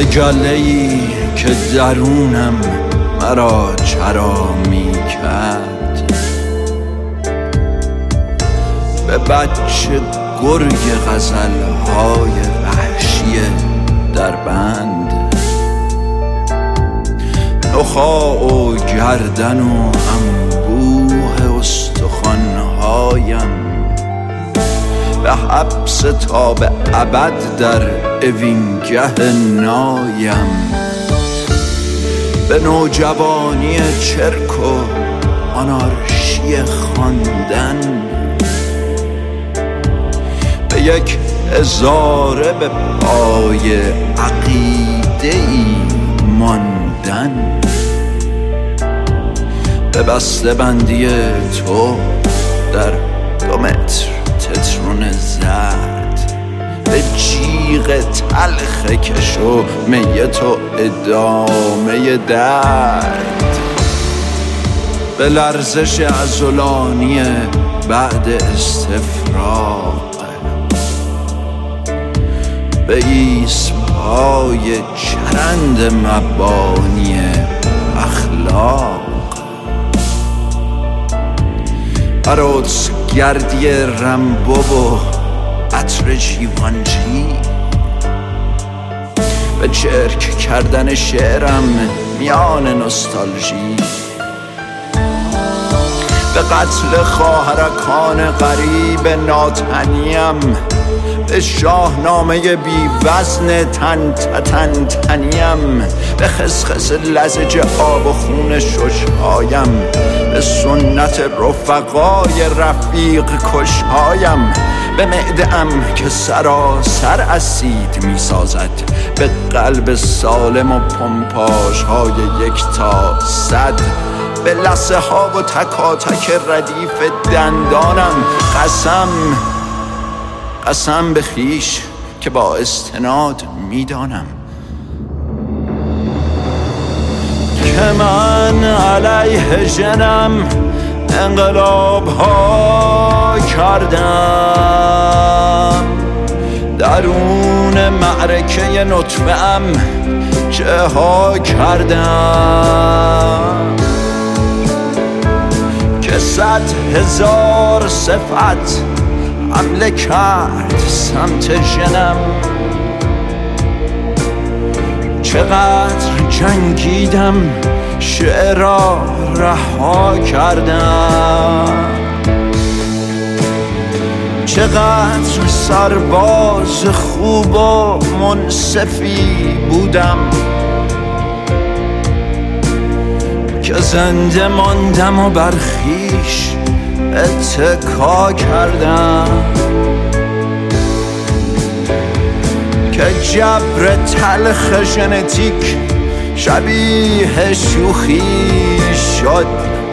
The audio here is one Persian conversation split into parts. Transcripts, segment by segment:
به گله‌ای که درونم مرا چرا می کرد، به بچه گرگ غزل‌های وحشی در بند، نخاع و گردن و انبوه استخوان‌هایم، به حبس تا به ابد در اوینگه نایم، به نوجوانی چرک و آنارشی خواندن، به یک هزاره به پای عقیده‌ای ماندن، به بسته بندی تو در 2 متر تترون زرد، به جیغ تلخ کش و می تو ادامه درد، به لرزش عضلانی بعد استفراغ، به ایسپای چرند مبانی اخلاق، عروس گردی رمبو و عطر جیوانجی، به چرک کردن شعرم میان نوستالژی، به قتل خواهرکان غریب ناتنیم، به شاهنامه بی وزن تنیم، به خسخس لزج آب و خون ششهایم، به سنت رفقای رفیق کشهایم، به معده‌ام که سراسر اسید می سازد، به قلب سالم و پمپاژ های 1 تا 100، به لثه ها و تکاتک ردیف دندانم. قسم به خویش که با استناد میدانم که من علیه ژنم انقلاب ها کردم، درون معرکه نطفه ام چه ها کردم، که 100,000 صفت حمله کرد سمت ژنم، چقدر جنگیدم شعرها رها کردم، چقدر سرباز خوب و منصفی بودم که زنده ماندم و برخیش اتکا کردم، که جبر تلخ ژنتیک شبیه شوخی شد،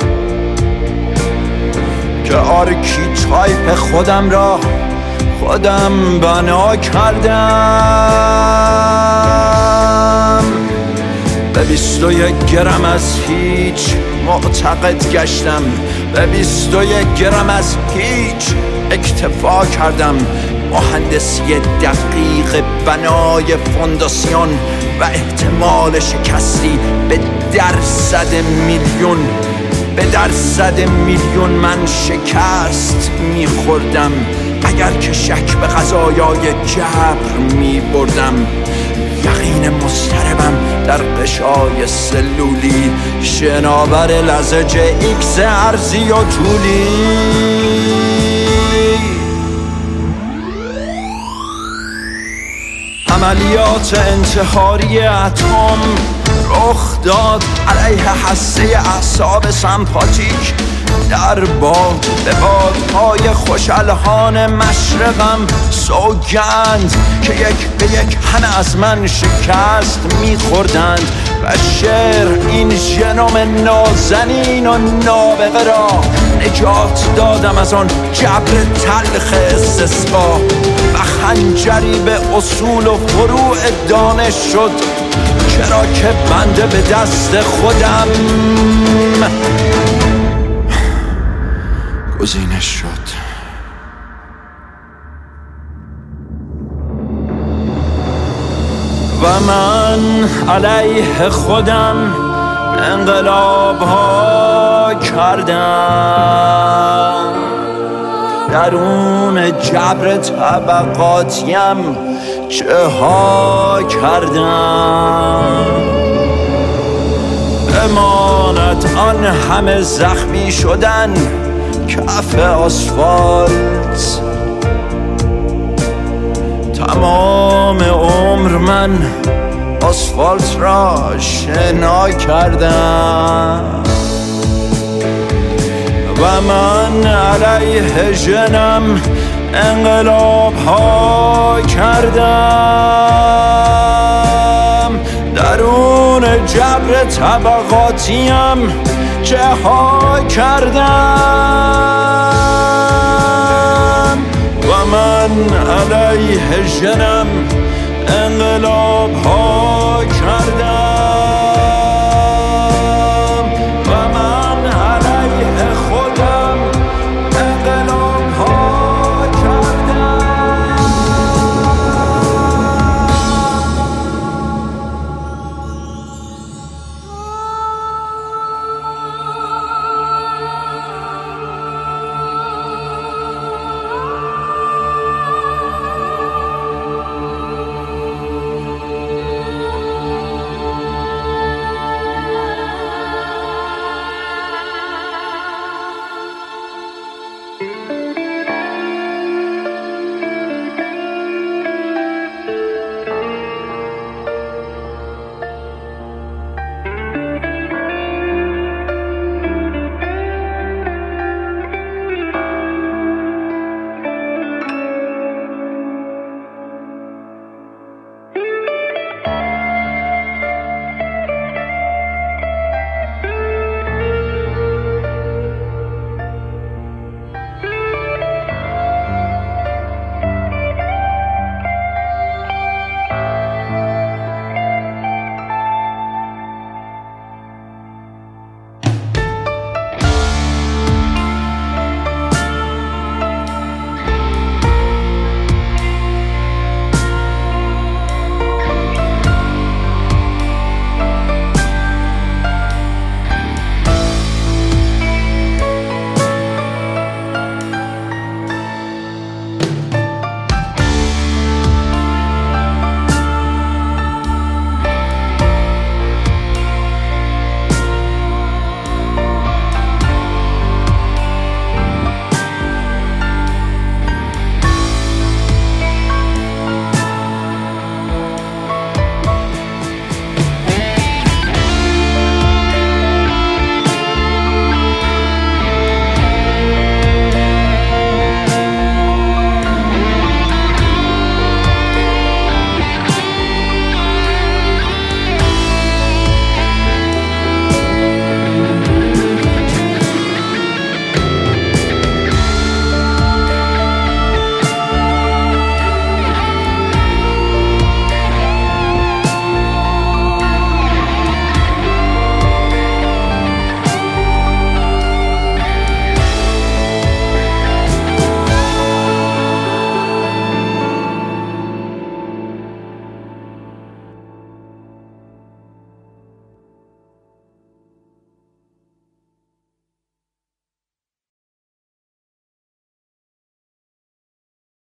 که آرکیتایپ خودم را خودم بنا کردم، به 21 گرم از هیچ معتقد گشتم، به 21 گرم از هیچ اکتفا کردم، مهندسی دقیق بنای فونداسیون و احتمال شکستی به درصد میلیون من شکست میخوردم اگر که شک به قضایای جبر میبردم. یقین مضطربم در غشای سلولی، شناور لزج ایکس ارضی و طولی، عملیات انتحاری اتم رخ داد علیه هسته اعصاب سمپاتیک، در باد به بادهای خوشالهان مشرقم سوگند که یک به یک همه از من شکست میخوردند و شعر این ژنوم نازنین و نابغه را نجات دادم از آن جبر تلخ استثبا و خنجری به اصول و فروع دانش شد، چرا که بنده به دست خودم گزینش شد. و من علیه خودم انقلاب ها کردم، درون جبر طبقاتیم چه ها کردم. امانت آن همه زخمی شدن کف آسفالت، تمام عمر من آسفالت را شنا کردم و من علیه ژنم انقلاب ها کردم، درون جبر طبقاتیم چه ها کردم و من علیه ژنم انقلاب ها کردم.